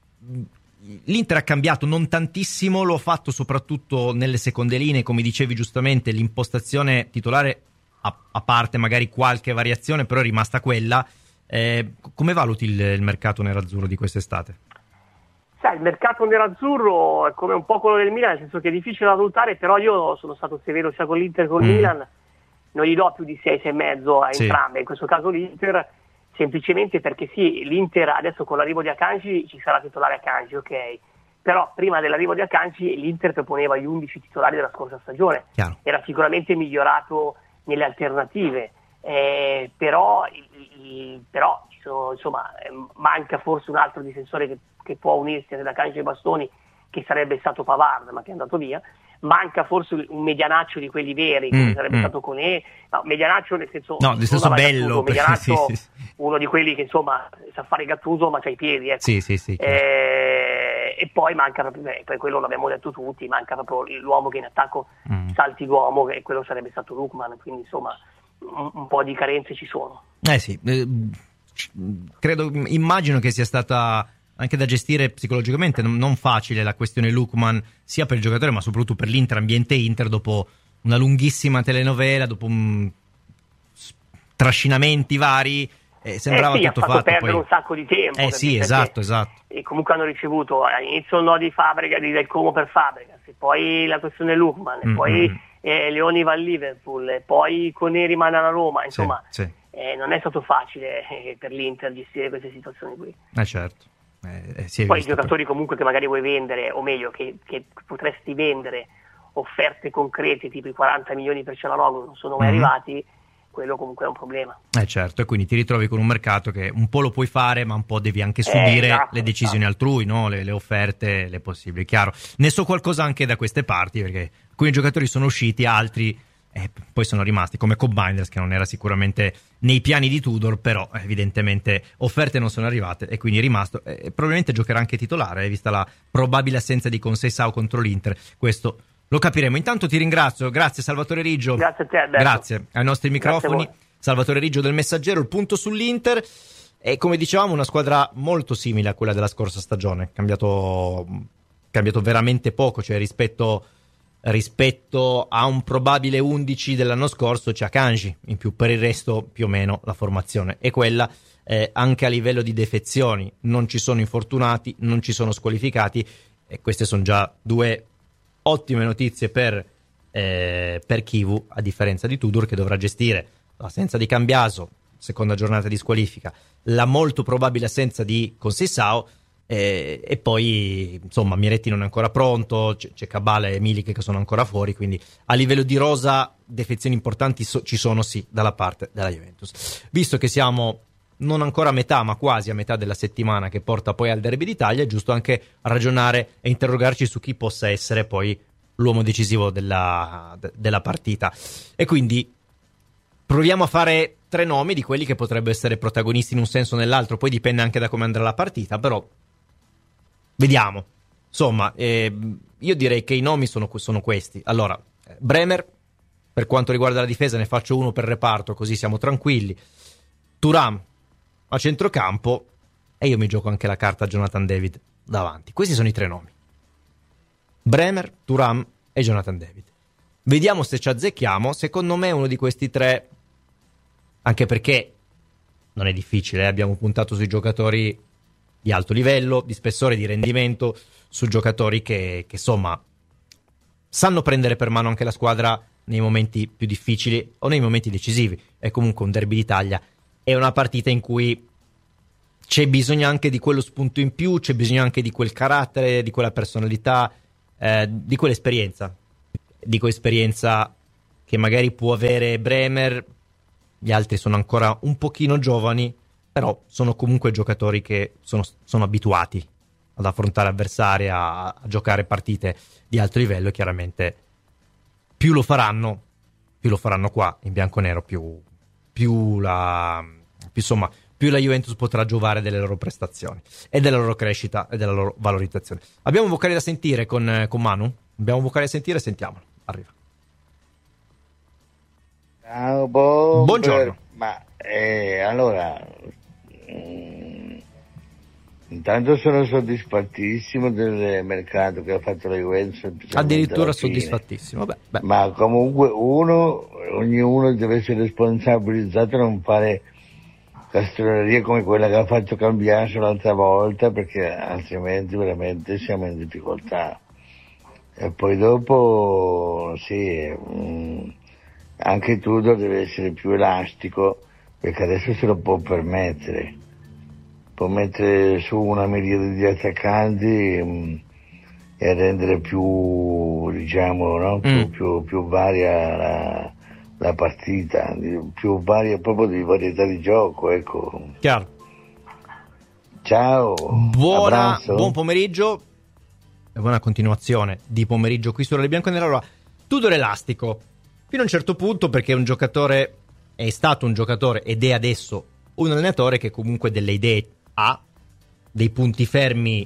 L'Inter ha cambiato non tantissimo, lo ha fatto soprattutto nelle seconde linee, come dicevi giustamente, l'impostazione titolare a, a parte magari qualche variazione, però è rimasta quella. Eh, come valuti il, il mercato nerazzurro di quest'estate? Sai, il mercato nerazzurro è come un po' quello del Milan, nel senso che è difficile da valutare, però io sono stato severo sia con l'Inter che con il mm. Milan, non gli do più di sei, sei e mezzo a entrambe, sì. In questo caso l'Inter, semplicemente perché sì, l'Inter adesso con l'arrivo di Akanji ci sarà titolare Akanji, ok, però prima dell'arrivo di Akanji l'Inter proponeva gli undici titolari della scorsa stagione, Chiaro. Era sicuramente migliorato nelle alternative, eh, però, il, però ci sono, insomma, manca forse un altro difensore che, che può unirsi ad Akanji e Bastoni, che sarebbe stato Pavard, ma che è andato via. Manca forse un medianaccio di quelli veri, come mm, sarebbe mm. stato Koné, no, medianaccio nel senso, no, nel senso bello, medianaccio, sì, sì. Uno di quelli che insomma sa fare Gattuso ma c'ha i piedi, ecco. Sì, sì, sì, eh, e poi manca proprio, beh, poi quello l'abbiamo detto tutti, manca proprio l'uomo che in attacco mm. salti l'uomo, e quello sarebbe stato Lookman, quindi insomma un, un po' di carenze ci sono. Eh sì, eh, credo, immagino che sia stata anche da gestire psicologicamente non facile la questione Lookman, sia per il giocatore ma soprattutto per l'Inter, ambiente Inter, dopo una lunghissima telenovela, dopo un... trascinamenti vari, eh, sembrava eh sì, tutto ha fatto fatto perdere poi... un sacco di tempo. Eh sì, esatto, esatto. E comunque hanno ricevuto all'inizio il no di Fabregas, del Como per Fabregas, e poi la questione Lookman, mm-hmm. e poi eh, Leoni va al Liverpool, e poi Koné rimane alla Roma, insomma sì, sì. Eh, non è stato facile eh, per l'Inter gestire queste situazioni qui. Eh certo. Eh, eh, poi i giocatori per... comunque che magari vuoi vendere, o meglio che, che potresti vendere, offerte concrete tipo i quaranta milioni per Cialanoglu non sono mai mm-hmm. arrivati, quello comunque è un problema. Eh certo, e quindi ti ritrovi con un mercato che un po' lo puoi fare ma un po' devi anche subire eh, esatto, le decisioni esatto. altrui, no? le, le offerte, le possibili, chiaro. Ne so qualcosa anche da queste parti, perché alcuni giocatori sono usciti, altri eh, poi sono rimasti, come Cobb Binders, che non era sicuramente nei piani di Tudor, però evidentemente offerte non sono arrivate e quindi è rimasto, eh, probabilmente giocherà anche titolare, vista la probabile assenza di Conceição contro l'Inter, questo lo capiremo. Intanto ti ringrazio, grazie Salvatore Riggio, grazie a te Alberto. Grazie ai nostri microfoni, Salvatore Riggio del Messaggero. Il punto sull'Inter è, come dicevamo, una squadra molto simile a quella della scorsa stagione, cambiato, cambiato veramente poco, cioè rispetto rispetto a un probabile undici dell'anno scorso c'è Akanji in più, per il resto più o meno la formazione è quella, eh, anche a livello di defezioni non ci sono infortunati, non ci sono squalificati, e queste sono già due ottime notizie per, eh, per Chivu, a differenza di Tudor, che dovrà gestire l'assenza di Cambiaso, seconda giornata di squalifica, la molto probabile assenza di Conceição, Eh, e poi insomma Miretti non è ancora pronto, c- c'è Cabala e Milik che sono ancora fuori, quindi a livello di rosa defezioni importanti so- ci sono sì dalla parte della Juventus. Visto che siamo non ancora a metà, ma quasi a metà della settimana che porta poi al Derby d'Italia, è giusto anche ragionare e interrogarci su chi possa essere poi l'uomo decisivo della, de, della partita. E quindi proviamo a fare tre nomi di quelli che potrebbero essere protagonisti in un senso o nell'altro, poi dipende anche da come andrà la partita, però vediamo. Insomma, eh, io direi che i nomi sono, sono questi. Allora, Bremer, per quanto riguarda la difesa, ne faccio uno per reparto, così siamo tranquilli. Thuram a centrocampo, e io mi gioco anche la carta Jonathan David davanti. Questi sono i tre nomi: Bremer, Thuram e Jonathan David. Vediamo se ci azzecchiamo. Secondo me uno di questi tre, anche perché non è difficile, eh? Abbiamo puntato sui giocatori di alto livello, di spessore, di rendimento, su giocatori che, che insomma sanno prendere per mano anche la squadra nei momenti più difficili o nei momenti decisivi. È comunque un derby d'Italia, è una partita in cui c'è bisogno anche di quello spunto in più, c'è bisogno anche di quel carattere, di quella personalità, eh, di quell'esperienza, di quell'esperienza che magari può avere Bremer. Gli altri sono ancora un pochino giovani, però sono comunque giocatori che sono, sono abituati ad affrontare avversari, a, a giocare partite di alto livello, e chiaramente più lo faranno, più lo faranno qua in bianconero, più, più la più, insomma, più la Juventus potrà giovare delle loro prestazioni e della loro crescita e della loro valorizzazione. Abbiamo un vocale da sentire con, con Manu? Abbiamo un vocale da sentire, sentiamolo. Arriva. Ciao, Bomber. Buongiorno. Ma eh, allora, mh, intanto sono soddisfattissimo del mercato che ha fatto la Juventus. Addirittura soddisfattissimo. Beh, beh. Ma comunque uno, ognuno deve essere responsabilizzato a non fare castronerie come quella che ha fatto Cambiaso l'altra volta, perché altrimenti veramente siamo in difficoltà. E poi dopo sì, mh, anche Tudor deve essere più elastico, perché adesso se lo può permettere, può mettere su una miriade di attaccanti mh, e rendere più, diciamo, no? più, mm. più, più varia la, la partita, più varia proprio di varietà di gioco, ecco. Chiaro. Ciao, Buona, abbraccio. buon pomeriggio e buona continuazione di pomeriggio qui su Radio Bianconera. Allora, Tudor elastico fino a un certo punto, perché è un giocatore, è stato un giocatore ed è adesso un allenatore che comunque delle idee ha, dei punti fermi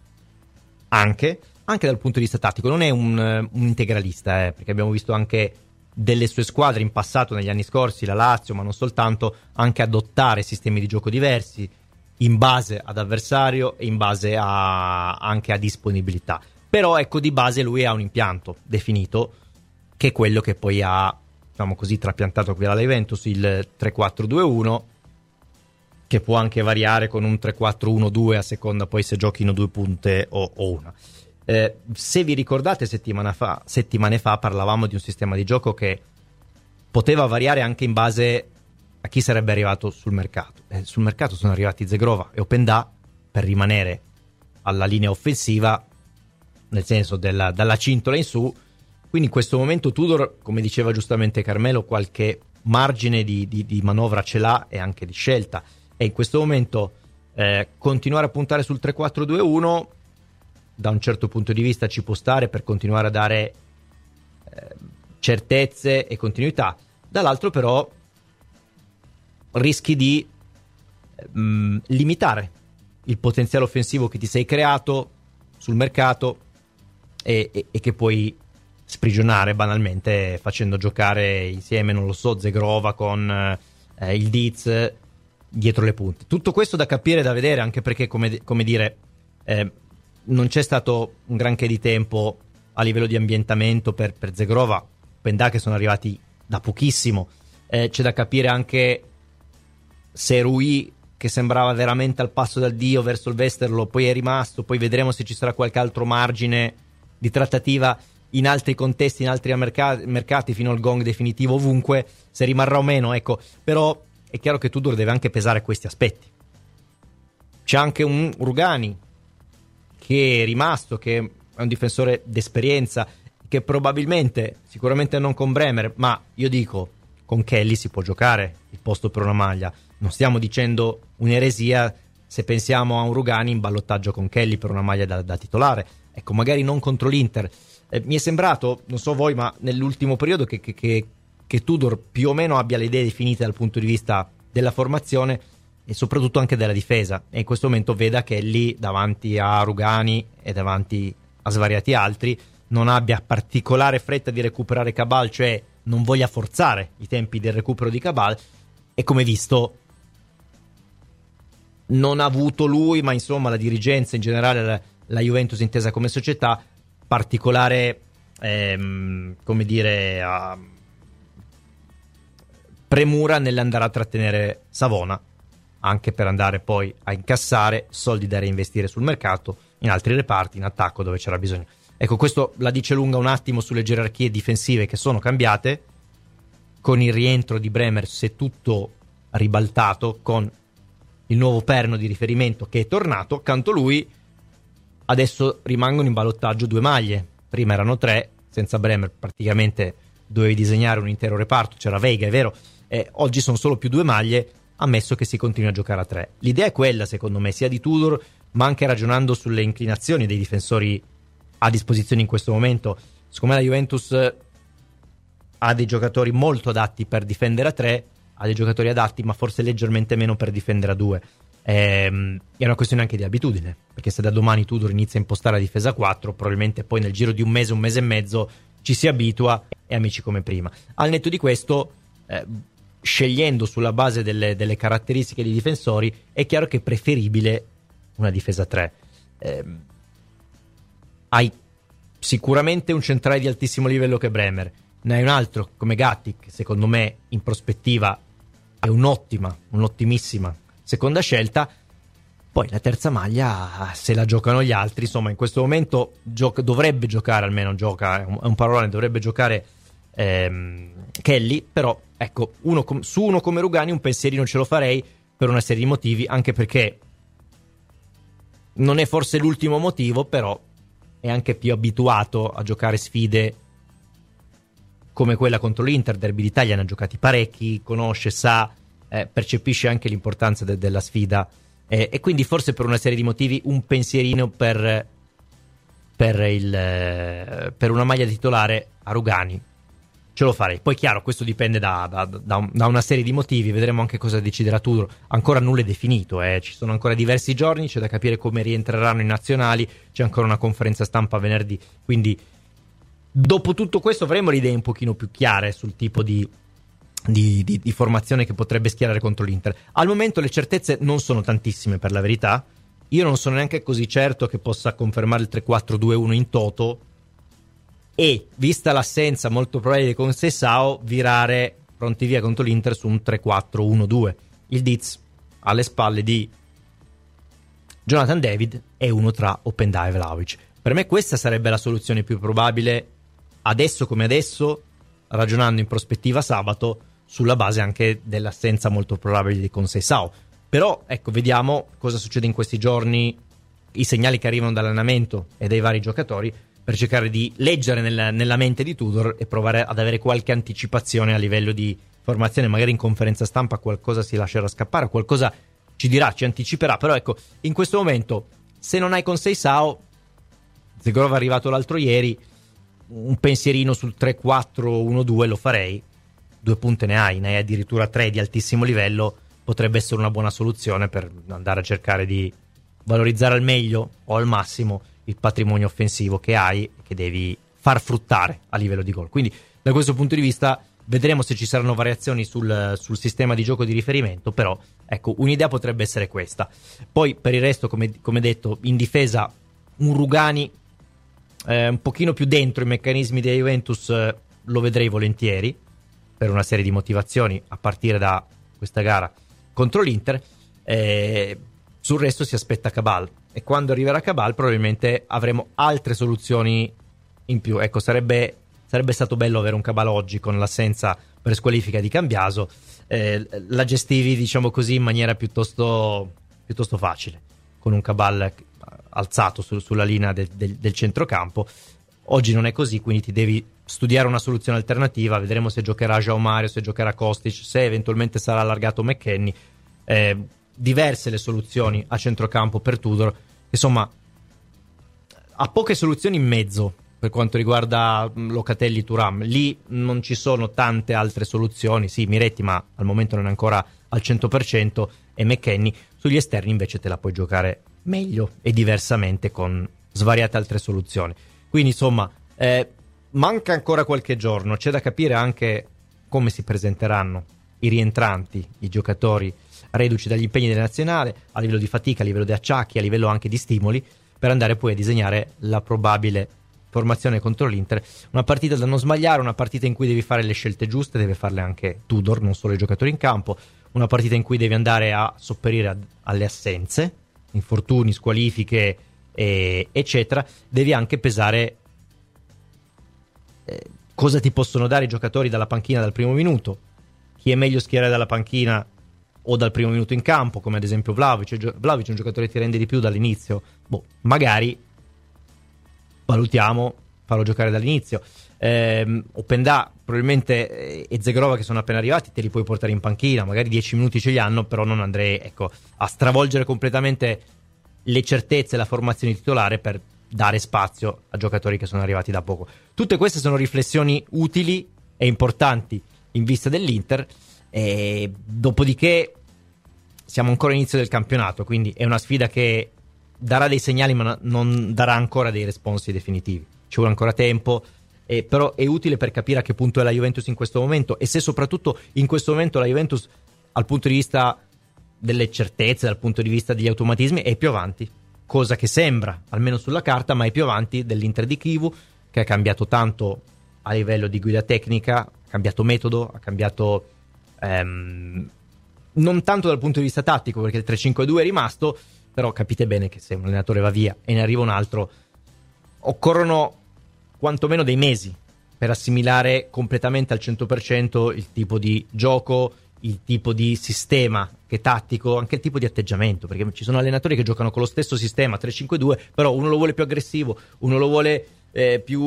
anche, anche dal punto di vista tattico. Non è un, un integralista, eh, perché abbiamo visto anche delle sue squadre in passato, negli anni scorsi, la Lazio, ma non soltanto, anche adottare sistemi di gioco diversi in base ad avversario e in base a, anche a disponibilità. Però ecco, di base lui ha un impianto definito, che è quello che poi ha, diciamo così, trapiantato qui alla Juventus, il tre quattro due uno, che può anche variare con un tre quattro uno due a seconda poi se giochino due punte o, o una. Eh, se vi ricordate, settimana fa, settimane fa parlavamo di un sistema di gioco che poteva variare anche in base a chi sarebbe arrivato sul mercato. Eh, sul mercato sono arrivati Zegrova e Openda per rimanere alla linea offensiva, nel senso della, dalla cintola in su. Quindi in questo momento Tudor, come diceva giustamente Carmelo, qualche margine di, di, di manovra ce l'ha e anche di scelta. E in questo momento eh, continuare a puntare sul tre quattro due uno da un certo punto di vista ci può stare, per continuare a dare eh, certezze e continuità. Dall'altro però rischi di mh, limitare il potenziale offensivo che ti sei creato sul mercato e, e, e che puoi sprigionare banalmente facendo giocare insieme, non lo so, Zegrova con eh, il Diz dietro le punte. Tutto questo da capire, da vedere, anche perché, come, come dire, eh, non c'è stato un granché di tempo a livello di ambientamento per, per Zegrova, Pendà, che sono arrivati da pochissimo. Eh, c'è da capire anche se Rui, che sembrava veramente al passo dal dio verso il Westerlo, poi è rimasto, poi vedremo se ci sarà qualche altro margine di trattativa in altri contesti, in altri mercati, mercati fino al gong definitivo ovunque, se rimarrà o meno, ecco. Però è chiaro che Tudor deve anche pesare questi aspetti. C'è anche un Rugani che è rimasto, che è un difensore d'esperienza, che probabilmente, sicuramente non con Bremer, ma io dico con Kelly si può giocare il posto per una maglia. Non stiamo dicendo un'eresia se pensiamo a un Rugani in ballottaggio con Kelly per una maglia da, da titolare. Ecco, magari non contro l'Inter. Eh, mi è sembrato, non so voi, ma nell'ultimo periodo che, che, che, che Tudor più o meno abbia le idee definite dal punto di vista della formazione e soprattutto anche della difesa, e in questo momento veda Kelly davanti a Rugani e davanti a svariati altri non abbia particolare fretta di recuperare Cabal, cioè non voglia forzare i tempi del recupero di Cabal, e come visto non ha avuto lui, ma insomma la dirigenza in generale, la, la Juventus intesa come società, particolare ehm, come dire uh, premura nell'andare a trattenere Savona, anche per andare poi a incassare soldi da reinvestire sul mercato in altri reparti, in attacco dove c'era bisogno. Ecco, questo la dice lunga un attimo sulle gerarchie difensive che sono cambiate con il rientro di Bremer, si è tutto ribaltato con il nuovo perno di riferimento che è tornato. Accanto a lui adesso rimangono in ballottaggio due maglie, prima erano tre, senza Bremer praticamente dovevi disegnare un intero reparto, c'era Veiga, è vero, eh, oggi sono solo più due maglie, ammesso che si continui a giocare a tre. L'idea è quella, secondo me, sia di Tudor, ma anche ragionando sulle inclinazioni dei difensori a disposizione in questo momento. Secondo me la Juventus ha dei giocatori molto adatti per difendere a tre, ha dei giocatori adatti ma forse leggermente meno per difendere a due. Ehm, è una questione anche di abitudine, perché se da domani Tudor inizia a impostare la difesa a quattro, probabilmente poi nel giro di un mese, un mese e mezzo ci si abitua e amici come prima. Al netto di questo, eh, scegliendo sulla base delle, delle caratteristiche dei difensori, è chiaro che è preferibile una difesa a tre. Eh, hai sicuramente un centrale di altissimo livello che Bremer, ne hai un altro come Gatti che secondo me in prospettiva è un'ottima, un'ottimissima seconda scelta. Poi la terza maglia, se la giocano gli altri, insomma in questo momento gioca, dovrebbe giocare, almeno gioca, è un, è un parolone, dovrebbe giocare ehm, Kelly, però ecco, uno com- su uno come Rugani un pensierino ce lo farei per una serie di motivi, anche perché non è forse l'ultimo motivo, però è anche più abituato a giocare sfide come quella contro l'Inter. Derby d'Italia ne ha giocati parecchi, conosce, sa, eh, percepisce anche l'importanza de- della sfida, eh, e quindi forse per una serie di motivi un pensierino per, per, il, eh, per una maglia titolare a Rugani ce lo farei. Poi chiaro, questo dipende da, da, da, un, da una serie di motivi, vedremo anche cosa deciderà Tudor, ancora nulla è definito, eh. Ci sono ancora diversi giorni, c'è da capire come rientreranno i nazionali, c'è ancora una conferenza stampa venerdì, quindi dopo tutto questo avremo le idee un pochino più chiare sul tipo di, di, di, di formazione che potrebbe schierare contro l'Inter. Al momento le certezze non sono tantissime, per la verità. Io non sono neanche così certo che possa confermare il tre quattro due uno in toto, e vista l'assenza molto probabile di Conceição, virare pronti via contro l'Inter su un tre quattro uno due. Il Diz alle spalle di Jonathan David e uno tra Openda e Vlahovic. Per me questa sarebbe la soluzione più probabile adesso come adesso, ragionando in prospettiva sabato, sulla base anche dell'assenza molto probabile di Conceição. Però ecco, vediamo cosa succede in questi giorni, i segnali che arrivano dall'allenamento e dai vari giocatori, per cercare di leggere nella, nella mente di Tudor e provare ad avere qualche anticipazione a livello di formazione. Magari in conferenza stampa qualcosa si lascerà scappare, qualcosa ci dirà, ci anticiperà. Però ecco, in questo momento, se non hai Conceição, Zegorov è arrivato l'altro ieri, un pensierino sul tre quattro uno due lo farei. Due punte ne hai, ne hai addirittura tre di altissimo livello, potrebbe essere una buona soluzione per andare a cercare di valorizzare al meglio o al massimo il patrimonio offensivo che hai, che devi far fruttare a livello di gol. Quindi da questo punto di vista vedremo se ci saranno variazioni sul, sul sistema di gioco di riferimento, però ecco, un'idea potrebbe essere questa. Poi per il resto, come, come detto, in difesa un Rugani eh, un pochino più dentro i meccanismi della Juventus, eh, lo vedrei volentieri per una serie di motivazioni, a partire da questa gara contro l'Inter. eh, sul resto si aspetta Cabal, e quando arriverà Cabal probabilmente avremo altre soluzioni in più. Ecco, sarebbe, sarebbe stato bello avere un Cabal oggi con l'assenza per squalifica di Cambiaso, eh, la gestivi, diciamo così, in maniera piuttosto, piuttosto facile, con un Cabal alzato su, sulla linea de, de, del centrocampo. Oggi non è così, quindi ti devi studiare una soluzione alternativa, vedremo se giocherà João Mario, se giocherà Kostic, se eventualmente sarà allargato McKennie. Eh, diverse le soluzioni a centrocampo per Tudor, insomma ha poche soluzioni in mezzo per quanto riguarda Locatelli, Thuram. Lì non ci sono tante altre soluzioni, sì, Miretti, ma al momento non è ancora al cento per cento, e McKennie. Sugli esterni invece te la puoi giocare meglio e diversamente con svariate altre soluzioni. Quindi insomma eh, manca ancora qualche giorno, c'è da capire anche come si presenteranno i rientranti, i giocatori reduci dagli impegni della nazionale, a livello di fatica, a livello di acciacchi, a livello anche di stimoli, per andare poi a disegnare la probabile formazione contro l'Inter. Una partita da non sbagliare, una partita in cui devi fare le scelte giuste, deve farle anche Tudor, non solo i giocatori in campo, una partita in cui devi andare a sopperire a, alle assenze, infortuni, squalifiche, e, eccetera. Devi anche pesare eh, cosa ti possono dare i giocatori dalla panchina dal primo minuto, chi è meglio schierare dalla panchina o dal primo minuto in campo, come ad esempio Vlahovic. Vlahovic è un giocatore che ti rende di più dall'inizio, boh, magari valutiamo farlo giocare dall'inizio. eh, Openda probabilmente e Zegrova, che sono appena arrivati, te li puoi portare in panchina, magari dieci minuti ce li hanno, però non andrei, ecco, a stravolgere completamente le certezze e la formazione titolare per dare spazio a giocatori che sono arrivati da poco. Tutte queste sono riflessioni utili e importanti in vista dell'Inter, e dopodiché siamo ancora all'inizio del campionato, quindi è una sfida che darà dei segnali ma non darà ancora dei responsi definitivi, ci vuole ancora tempo, eh, però è utile per capire a che punto è la Juventus in questo momento, e se soprattutto in questo momento la Juventus dal punto di vista delle certezze, dal punto di vista degli automatismi, è più avanti, cosa che sembra almeno sulla carta, ma è più avanti dell'Inter di Chivu, che ha cambiato tanto a livello di guida tecnica, ha cambiato metodo, ha cambiato ehm, non tanto dal punto di vista tattico, perché il tre cinque due è rimasto, però capite bene che se un allenatore va via e ne arriva un altro, occorrono quantomeno dei mesi per assimilare completamente al cento per cento il tipo di gioco, il tipo di sistema che è tattico, anche il tipo di atteggiamento, perché ci sono allenatori che giocano con lo stesso sistema tre cinque due, però uno lo vuole più aggressivo, uno lo vuole eh, più,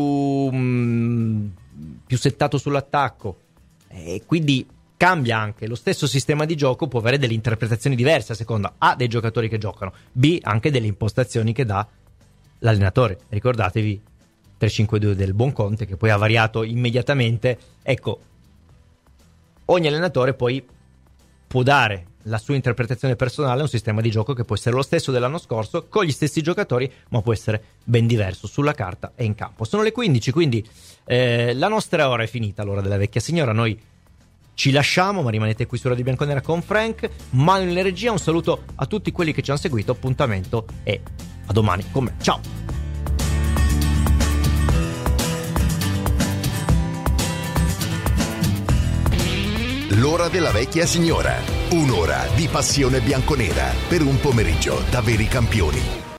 mh, più settato sull'attacco, e quindi cambia anche. Lo stesso sistema di gioco può avere delle interpretazioni diverse a seconda A dei giocatori che giocano, B anche delle impostazioni che dà l'allenatore. Ricordatevi tre cinque due del buon Conte, che poi ha variato immediatamente. Ecco, ogni allenatore poi può dare la sua interpretazione personale a un sistema di gioco che può essere lo stesso dell'anno scorso, con gli stessi giocatori, ma può essere ben diverso sulla carta e in campo. Sono le quindici, quindi eh, la nostra ora è finita, l'ora della vecchia signora. Noi ci lasciamo, ma rimanete qui su Radio Bianconera con Frank, mano nella regia. Un saluto a tutti quelli che ci hanno seguito, appuntamento e a domani con me. Ciao! L'ora della vecchia signora, un'ora di passione bianconera per un pomeriggio da veri campioni.